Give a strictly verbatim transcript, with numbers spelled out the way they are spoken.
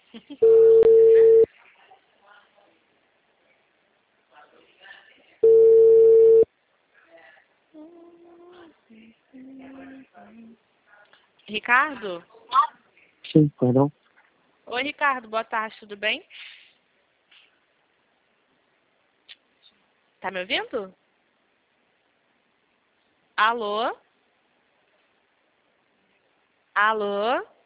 Ricardo? Sim, perdão. Oi, Ricardo, boa tarde, tudo bem? Tá me ouvindo? Alô? Alô?